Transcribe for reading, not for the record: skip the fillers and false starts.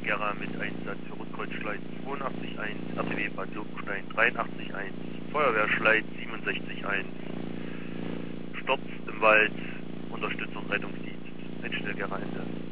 Gera mit Einsatz für Rotkreuzschleit 82.1, RTW Bad Lobenstein 83.1, Feuerwehrschleit 67.1, Sturz im Wald, Unterstützung Rettungsdienst, Einstellgera Ende.